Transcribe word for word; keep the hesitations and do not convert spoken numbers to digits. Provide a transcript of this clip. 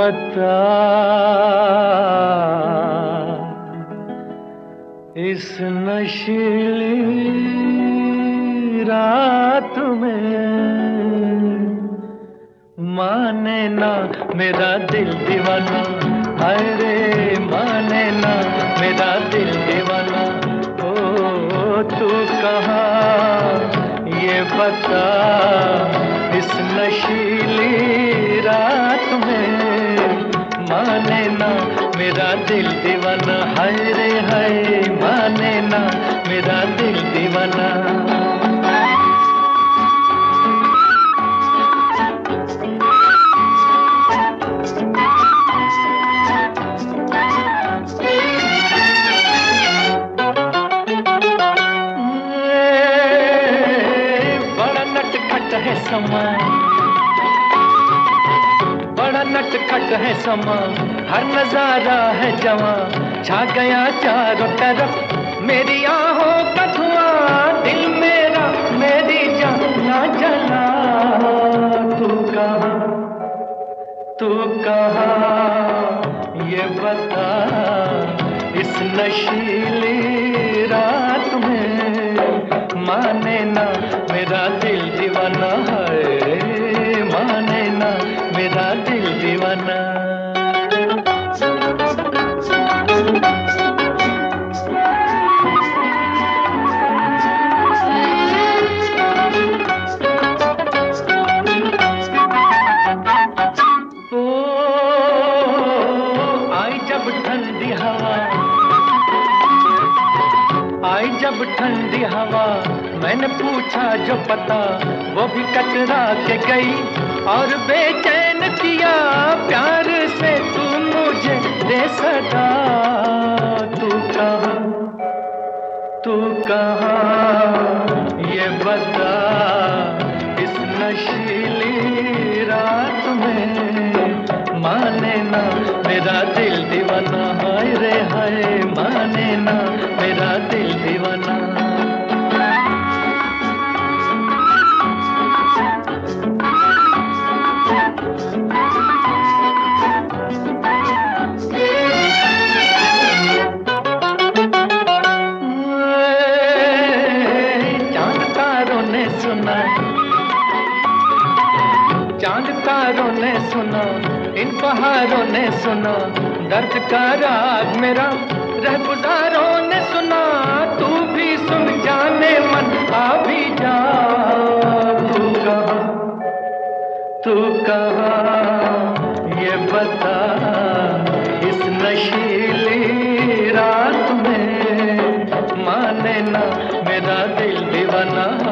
बता इस नशीली रात में माने ना मेरा दिल दीवाना, हाय रे माने ना मेरा दिल दीवाना। ओ तू कहाँ ये बता इस नशीली रात में माने ना मेरा दिल दीवाना, हाय रे हाय माने ना मेरा दिल दीवाना। है समा बड़ा नटखट है समा, हर नजारा है जवां, छा गया चारों तरफ मेरी आहों का धुआं। दिल मेरा मेरी जान ना जला, तू कहाँ तू कहाँ ये बता इस नशीली रात में माने ना मेरा दिल दीवाना, है माने ना मेरा दिल दीवाना। ओ आई जब ठंडी हवा, आई जब ठंडी हवा, मैंने पूछा जो पता वो भी कचरा के गई और बेचैन किया प्यार से तू मुझे दे सदा। तू कहाँ तू कहाँ ये बता इस नशीली रात में माने ना मेरा दिल दीवाना, हाय रे हाय माने ना मेरा दिल दीवाना। चांद तारों ने सुना, इन पहाड़ों ने सुना, दर्द का राग मेरा रहगुजारों ने सुना। तू भी सुन जाने मन आ भी जा, तू कहाँ तू कहाँ ये बता इस नशीली रात में माने ना मेरा दिल दीवाना।